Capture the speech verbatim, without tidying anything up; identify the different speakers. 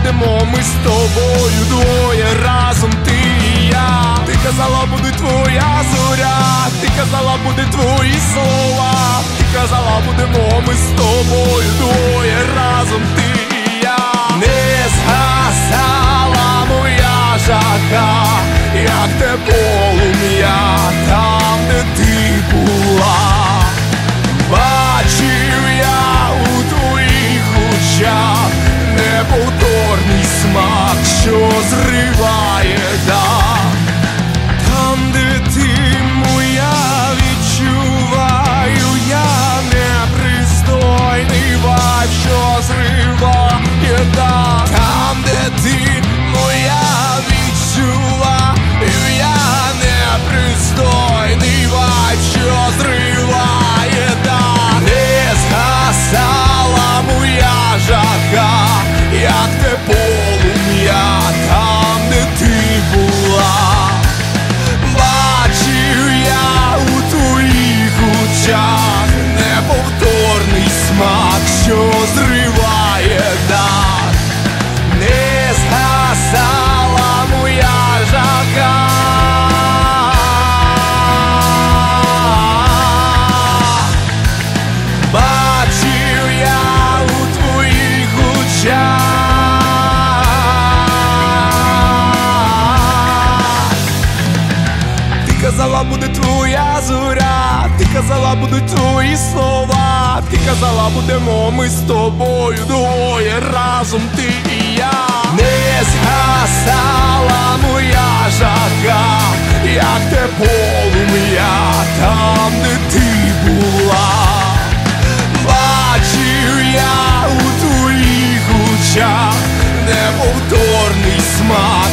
Speaker 1: будемо ми з тобою двоє разом, ти і я. Ти казала, буде твоя зоря, ти казала, буде твої слова, ти казала, будемо ми з тобою двоє разом, ти і я. Не згасала моя жага, як те полум'я там, де ти була. Бачив я у твоїх очах неповторний смак, що зриває дах. Там, де ти моя, відчуваю я непристойний вайб, що зриває дах. Там, де ти моя, відчуваю я непристойний вайб, що зриває дах. Не згасала моя жага, як те полум'я там, де ти була. Бачив я у твоїх очах неповторний смак, що зриває дах. Не згасала моя жага. Бачив я у твоїх очах. Ти казала, буде твоя зоря, ти казала, будуть твої слова, ти казала, будемо ми з тобою двоє разом, ти і я. Не згасала моя жага, як те полум'я там, де ти була. Бачив я у твоїх очах неповторний смак,